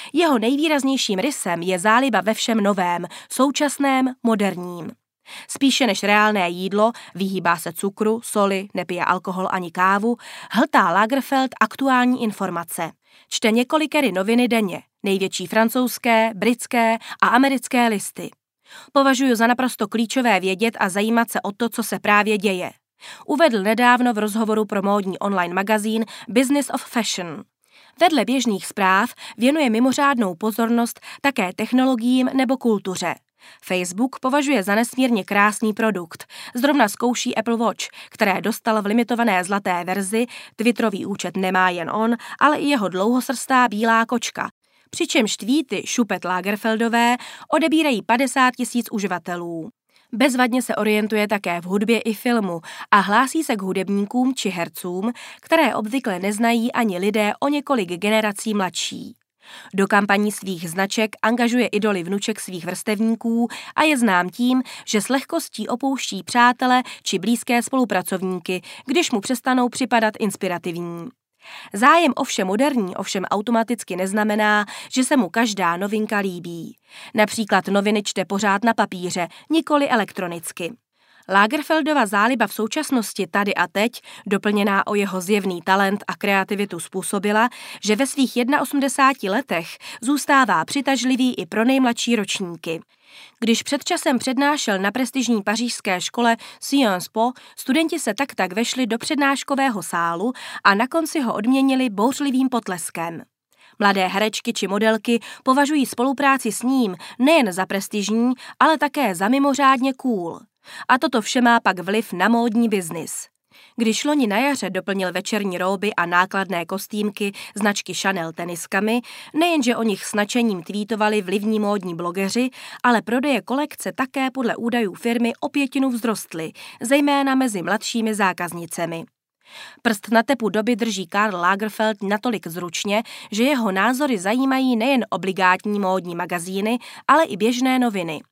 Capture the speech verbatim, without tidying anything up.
Jeho nejvýraznějším rysem je záliba ve všem novém, současném, moderním. Spíše než reálné jídlo, vyhýbá se cukru, soli, nepije alkohol ani kávu, hltá Lagerfeld aktuální informace. Čte několikery noviny denně, největší francouzské, britské a americké listy. Považuji za naprosto klíčové vědět a zajímat se o to, co se právě děje. Uvedl nedávno v rozhovoru pro módní online magazín Business of Fashion. Vedle běžných zpráv věnuje mimořádnou pozornost také technologiím nebo kultuře. Facebook považuje za nesmírně krásný produkt. Zrovna zkouší Apple Watch, které dostal v limitované zlaté verzi, Twitterový účet nemá jen on, ale i jeho dlouhosrstá bílá kočka. Přičemž tweety Šupet Lagerfeldové odebírají padesát tisíc uživatelů. Bezvadně se orientuje také v hudbě i filmu a hlásí se k hudebníkům či hercům, které obvykle neznají ani lidé o několik generací mladší. Do kampaní svých značek angažuje idoly vnuček svých vrstevníků a je znám tím, že s lehkostí opouští přátele či blízké spolupracovníky, když mu přestanou připadat inspirativní. Zájem o vše moderní ovšem automaticky neznamená, že se mu každá novinka líbí. Například noviny čte pořád na papíře, nikoli elektronicky. Lagerfeldova záliba v současnosti tady a teď, doplněná o jeho zjevný talent a kreativitu, způsobila, že ve svých osmdesáti jedné letech zůstává přitažlivý i pro nejmladší ročníky. Když před časem přednášel na prestižní pařížské škole Sciences Po, studenti se tak tak vešli do přednáškového sálu a na konci ho odměnili bouřlivým potleskem. Mladé herečky či modelky považují spolupráci s ním nejen za prestižní, ale také za mimořádně cool. A toto vše má pak vliv na módní biznis. Když loni na jaře doplnil večerní róby a nákladné kostýmky značky Chanel teniskami, nejenže o nich s nadšením tweetovali vlivní módní blogeři, ale prodeje kolekce také podle údajů firmy o pětinu vzrostly, zejména mezi mladšími zákaznicemi. Prst na tepu doby drží Karl Lagerfeld natolik zručně, že jeho názory zajímají nejen obligátní módní magazíny, ale i běžné noviny.